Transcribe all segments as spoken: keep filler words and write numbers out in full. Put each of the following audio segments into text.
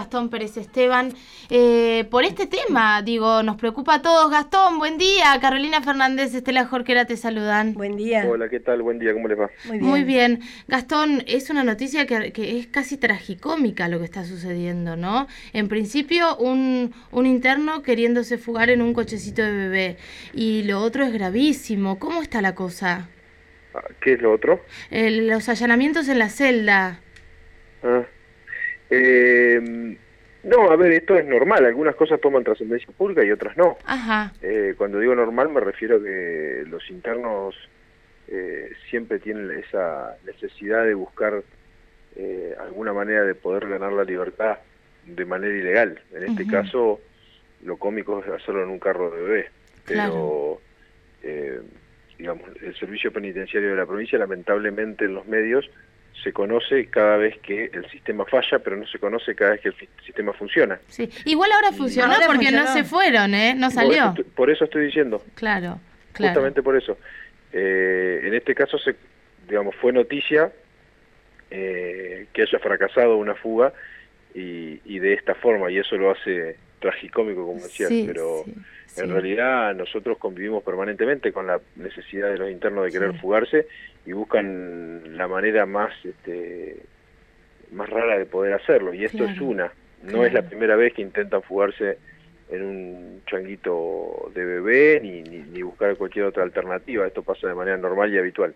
Gastón Pérez Esteban, eh, por este tema. Digo, nos preocupa a todos. Gastón, buen día. Carolina Fernández, Estela Jorquera te saludan. Buen día. Hola, ¿qué tal? Buen día, ¿cómo les va? Muy bien. Muy bien. Gastón, es una noticia que, que es casi tragicómica lo que está sucediendo, ¿no? En principio, un, un interno queriéndose fugar en un cochecito de bebé. Y lo otro es gravísimo. ¿Cómo está la cosa? ¿Qué es lo otro? Eh, los allanamientos en la celda. Ah, eh, no, a ver, esto es normal. Algunas cosas toman trascendencia pública y otras no. Ajá. Eh, cuando digo normal me refiero a que los internos eh, siempre tienen esa necesidad de buscar eh, alguna manera de poder ganar la libertad de manera ilegal. En este Uh-huh. caso, lo cómico es hacerlo en un carro de bebé. Claro. Pero, eh, digamos, el servicio penitenciario de la provincia, lamentablemente en los medios, se conoce cada vez que el sistema falla, pero no se conoce cada vez que el sistema funciona. Sí, igual ahora Y funcionó ahora porque funcionó. no se fueron, ¿eh? No Por salió. eso, estoy- por eso estoy diciendo, Claro, claro. justamente por eso. Eh, en este caso, se, digamos, fue noticia eh, que haya fracasado una fuga y, y de esta forma, y eso lo hace tragicómico, como decías, Sí, pero sí, en sí. realidad nosotros convivimos permanentemente con la necesidad de los internos de querer Sí. fugarse y buscan la manera más este, más rara de poder hacerlo, y esto Claro, es una, no claro. es la primera vez que intentan fugarse en un changuito de bebé ni, ni, ni buscar cualquier otra alternativa. Esto pasa de manera normal y habitual.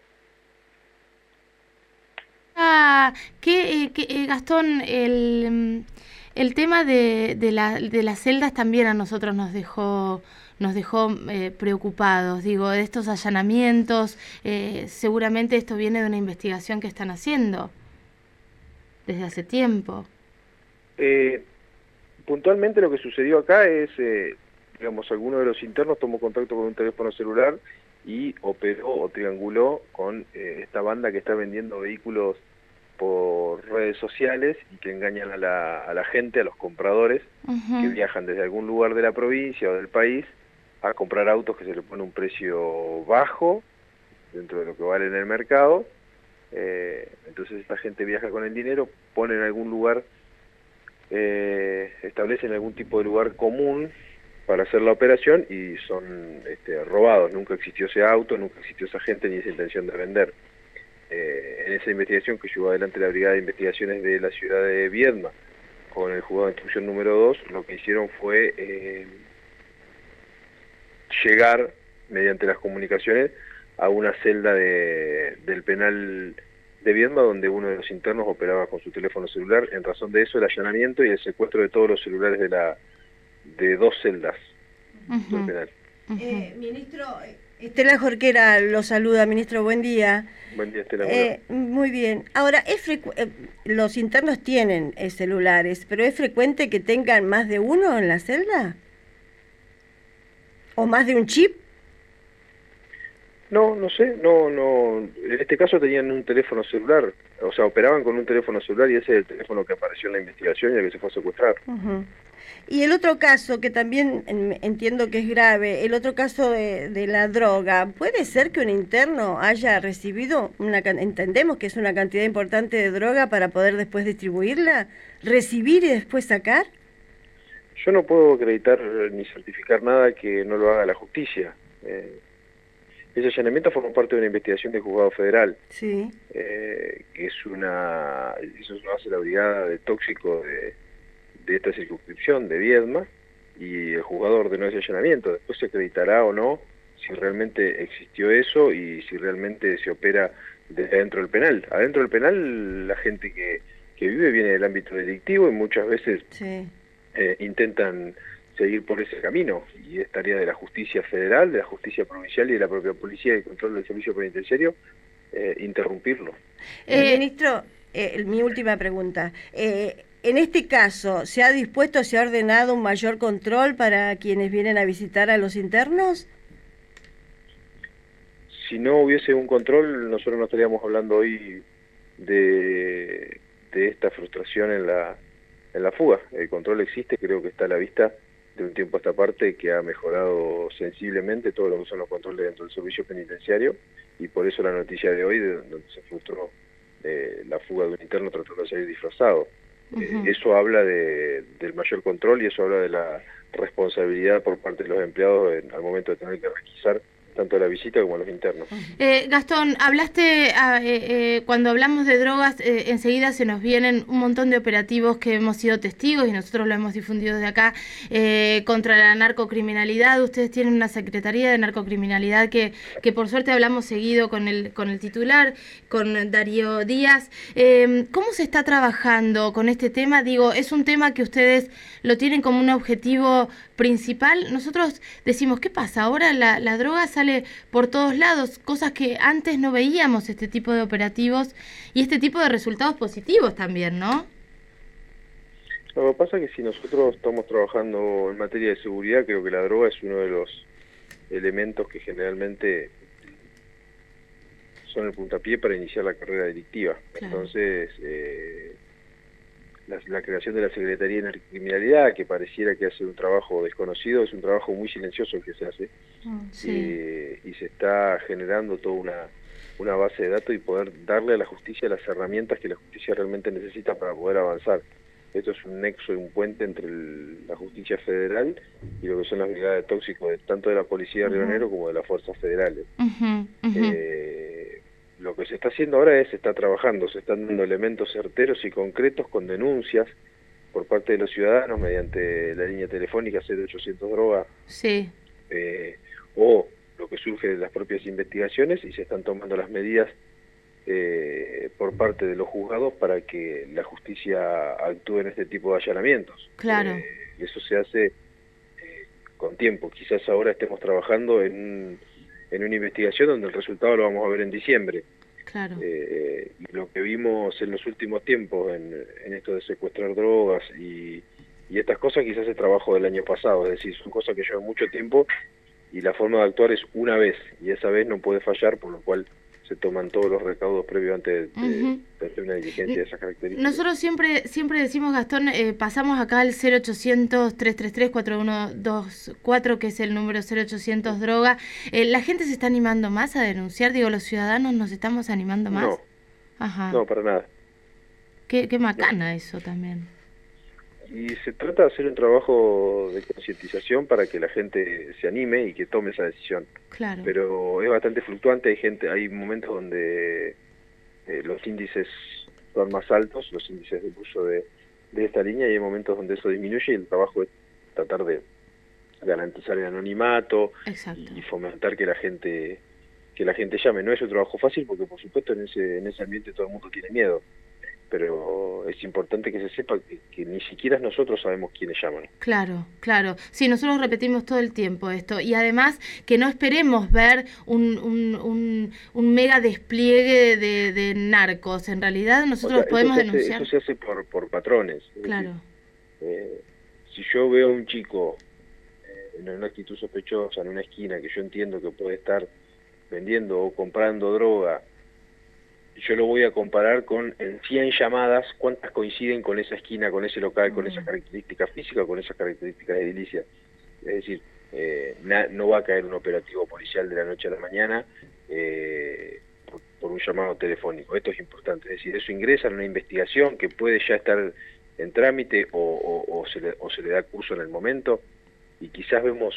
Ah, que, eh, que, eh, Gastón, el, mm, el tema de, de, la, de las celdas también a nosotros nos dejó nos dejó eh, preocupados, digo, de estos allanamientos. Eh, seguramente esto viene de una investigación que están haciendo desde hace tiempo. Eh, puntualmente lo que sucedió acá es, eh, digamos, alguno de los internos tomó contacto con un teléfono celular y operó o trianguló con eh, esta banda que está vendiendo vehículos por redes sociales y que engañan a la, a la gente, a los compradores, Uh-huh. que viajan desde algún lugar de la provincia o del país a comprar autos que se le pone un precio bajo dentro de lo que vale en el mercado. Eh, entonces esta gente viaja con el dinero, pone en algún lugar, eh, establecen algún tipo de lugar común para hacer la operación y son este, robados. Nunca existió ese auto, nunca existió esa gente ni esa intención de vender. Eh, en esa investigación que llevó adelante la Brigada de Investigaciones de la ciudad de Viedma con el juzgado de instrucción número dos, lo que hicieron fue eh, llegar mediante las comunicaciones a una celda de, del penal de Viedma donde uno de los internos operaba con su teléfono celular. En razón de eso, el allanamiento y el secuestro de todos los celulares de la de dos celdas Uh-huh. del penal. Uh-huh. Eh, ministro, Estela Jorquera lo saluda, ministro, buen día. Buen día, Estela. Eh, muy bien. Ahora, es frecu- eh, los internos tienen eh, celulares, pero ¿es frecuente que tengan más de uno en la celda? ¿O más de un chip? No, no sé, no, no. En este caso tenían un teléfono celular, o sea, operaban con un teléfono celular y ese es el teléfono que apareció en la investigación y el que se fue a secuestrar. Uh-huh. Y el otro caso, que también en- entiendo que es grave, el otro caso de, de la droga, ¿puede ser que un interno haya recibido, una can- entendemos que es una cantidad importante de droga para poder después distribuirla, recibir y después sacar? Yo no puedo acreditar ni certificar nada que no lo haga la justicia. Eh, ese allanamiento forma parte de una investigación del juzgado federal, Sí. eh, que es una, eso lo hace la brigada de tóxico de, de esta circunscripción de Viedma, y el juzgado ordenó ese allanamiento. Después se acreditará o no si realmente existió eso y si realmente se opera desde adentro del penal. Adentro del penal la gente que, que vive viene del ámbito delictivo y muchas veces Sí. eh, intentan seguir por ese camino, y es tarea de la justicia federal, de la justicia provincial y de la propia policía y control del servicio penitenciario eh, interrumpirlo. Eh, Eh, ministro, eh, mi última pregunta. Eh, en este caso, ¿se ha dispuesto, se ha ordenado un mayor control para quienes vienen a visitar a los internos? Si no hubiese un control, nosotros no estaríamos hablando hoy de, de esta frustración en la, en la fuga. El control existe, creo que está a la vista de un tiempo a esta parte, que ha mejorado sensiblemente todo lo que son los controles dentro del servicio penitenciario, y por eso la noticia de hoy, de donde se frustró eh, la fuga de un interno tratando de salir disfrazado. Uh-huh. eh, eso habla de, del mayor control y eso habla de la responsabilidad por parte de los empleados en, al momento de tener que requisar tanto a la visita como a los internos. Eh, Gastón, hablaste, ah, eh, eh, cuando hablamos de drogas, eh, enseguida se nos vienen un montón de operativos que hemos sido testigos y nosotros lo hemos difundido de acá, eh, contra la narcocriminalidad. Ustedes tienen una Secretaría de Narcocriminalidad que, que por suerte hablamos seguido con el, con el titular, con Darío Díaz. Eh, ¿Cómo se está trabajando con este tema? Digo, es un tema que ustedes lo tienen como un objetivo principal. Nosotros decimos, ¿qué pasa? Ahora la, la droga sale por todos lados, cosas que antes no veíamos, este tipo de operativos y este tipo de resultados positivos también, ¿no? Lo que pasa es que si nosotros estamos trabajando en materia de seguridad, creo que la droga es uno de los elementos que generalmente son el puntapié para iniciar la carrera delictiva. Claro. Entonces, eh, la, la creación de la Secretaría de Narcocriminalidad, que pareciera que hace un trabajo desconocido, es un trabajo muy silencioso el que se hace, oh, sí. y, y se está generando toda una, una base de datos y poder darle a la justicia las herramientas que la justicia realmente necesita para poder avanzar. Esto es un nexo y un puente entre el, la justicia federal y lo que son las brigadas de tóxicos, de, tanto de la policía de Río Negro como de las fuerzas federales. Uh-huh, uh-huh. Eh, lo que se está haciendo ahora es, se está trabajando, se están dando elementos certeros y concretos con denuncias por parte de los ciudadanos mediante la línea telefónica cero ochocientos droga, sí. eh, o lo que surge de las propias investigaciones, y se están tomando las medidas eh, por parte de los juzgados para que la justicia actúe en este tipo de allanamientos. Claro. Eh, eso se hace eh, con tiempo. Quizás ahora estemos trabajando en, en una investigación donde el resultado lo vamos a ver en diciembre. Claro. Eh, y lo que vimos en los últimos tiempos en, en esto de secuestrar drogas y, y estas cosas quizás es trabajo del año pasado, es decir, son cosas que llevan mucho tiempo y la forma de actuar es una vez y esa vez no puede fallar, por lo cual se toman todos los recaudos previos antes de, uh-huh. de hacer una diligencia de esas características. Nosotros siempre siempre decimos, Gastón, eh, pasamos acá al cero ochocientos, trescientos treinta y tres, cuarenta y uno veinticuatro, que es el número cero ochocientos droga. Eh, ¿La gente se está animando más a denunciar? Digo, ¿los ciudadanos nos estamos animando más? No, Ajá. no, para nada. Qué, qué macana no. Eso también. Y se trata de hacer un trabajo de concientización para que la gente se anime y que tome esa decisión. Claro. Pero es bastante fluctuante, hay gente, hay momentos donde eh, los índices son más altos, los índices de uso de, de esta línea, y hay momentos donde eso disminuye y el trabajo es tratar de garantizar el anonimato. Exacto. Y fomentar que la gente que la gente llame. No es un trabajo fácil porque por supuesto en ese en ese ambiente todo el mundo tiene miedo. Pero es importante que se sepa que, que ni siquiera nosotros sabemos quiénes llaman. Claro, claro. Sí, nosotros repetimos todo el tiempo esto. Y además que no esperemos ver un, un, un, un mega despliegue de, de narcos. En realidad nosotros o sea, podemos eso se denunciar... Hace, eso se hace por, por patrones. Es claro. Decir, eh, si yo veo a un chico eh, en una actitud sospechosa, en una esquina, que yo entiendo que puede estar vendiendo o comprando droga, yo lo voy a comparar con en cien llamadas, cuántas coinciden con esa esquina, con ese local, con esas características físicas, con esas características edilicias. Es decir, eh, na, no va a caer un operativo policial de la noche a la mañana eh, por, por un llamado telefónico. Esto es importante. Es decir, eso ingresa en una investigación que puede ya estar en trámite o, o, o, se, le, o se le da curso en el momento, y quizás vemos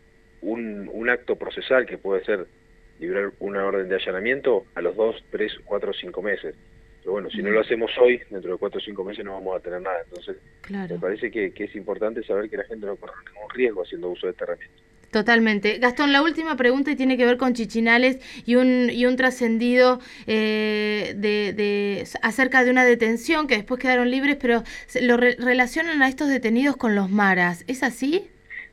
un, un acto procesal que puede ser librar una orden de allanamiento a los dos, tres, cuatro, cinco meses. Pero bueno, si no lo hacemos hoy, dentro de cuatro o cinco meses no vamos a tener nada. Entonces, claro. me parece que, que es importante saber que la gente no corre ningún riesgo haciendo uso de esta herramienta. Totalmente. Gastón, la última pregunta y tiene que ver con Chichinales y un y un trascendido eh, de, de acerca de una detención que después quedaron libres, pero lo re relacionan a estos detenidos con los maras. ¿Es así?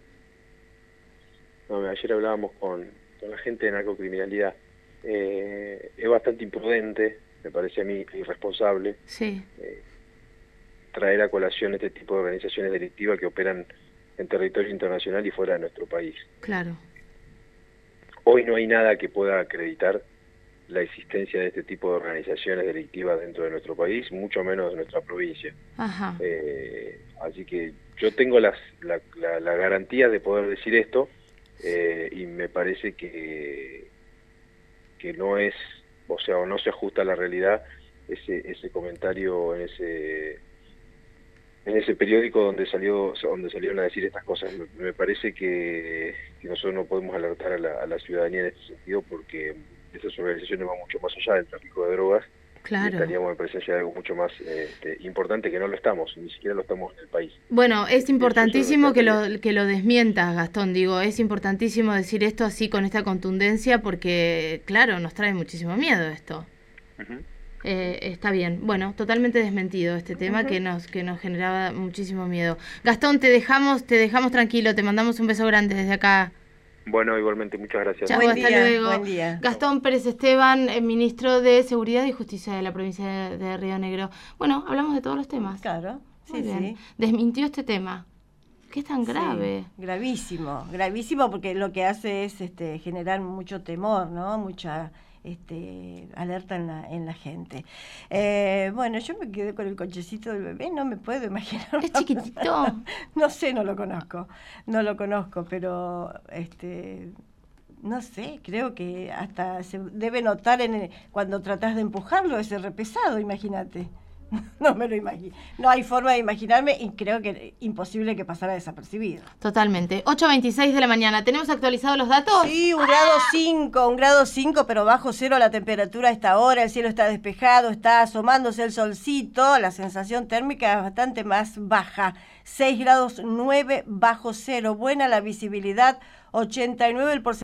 No, ayer hablábamos con... con la gente de narcocriminalidad. Eh, es bastante imprudente, me parece a mí irresponsable, sí. eh, traer a colación este tipo de organizaciones delictivas que operan en territorio internacional y fuera de nuestro país. Claro. Hoy no hay nada que pueda acreditar la existencia de este tipo de organizaciones delictivas dentro de nuestro país, mucho menos de nuestra provincia. Ajá. Eh, así que yo tengo las, la, la, la garantía de poder decir esto, Eh, y me parece que que no es, o sea, o no se ajusta a la realidad ese ese comentario en ese en ese periódico donde salió donde salieron a decir estas cosas. Me, me parece que, que nosotros no podemos alertar a la, a la ciudadanía en este sentido, porque esas organizaciones van mucho más allá del tráfico de drogas. Claro. Y estaríamos en presencia de algo mucho más este, importante, que no lo estamos, ni siquiera lo estamos en el país. Bueno, es importantísimo que lo, que lo desmientas, Gastón, digo, es importantísimo decir esto así con esta contundencia, porque, claro, nos trae muchísimo miedo esto. Uh-huh. eh, está bien, bueno, totalmente desmentido este tema uh-huh. que nos que nos generaba muchísimo miedo. Gastón, te dejamos, te dejamos tranquilo, te mandamos un beso grande desde acá. Bueno, igualmente, muchas gracias. Chau, buen hasta día, luego. Buen día. Gastón Pérez Esteban, eh, ministro de Seguridad y Justicia de la provincia de, de Río Negro. Bueno, hablamos de todos los temas. Claro, Muy sí, bien. sí. Desmintió este tema. ¿Qué es tan grave? Sí, gravísimo, gravísimo, porque lo que hace es este, generar mucho temor, ¿no? Mucha este, alerta en la, en la gente. Eh, bueno, yo me quedé con el cochecito del bebé, no me puedo imaginar. ¿Es chiquitito? No sé, no lo conozco, no lo conozco, pero este, no sé, creo que hasta se debe notar en el, cuando tratás de empujarlo ese repesado, imagínate. No me lo imagino. No hay forma de imaginarme y creo que es imposible que pasara desapercibido. Totalmente. ocho veintiséis de la mañana. ¿Tenemos actualizados los datos? Sí, un grado cinco, un grado cinco, pero bajo cero la temperatura a esta hora. El cielo está despejado, está asomándose el solcito. La sensación térmica es bastante más baja. seis grados nueve bajo cero. Buena la visibilidad, ochenta y nueve el porcentaje.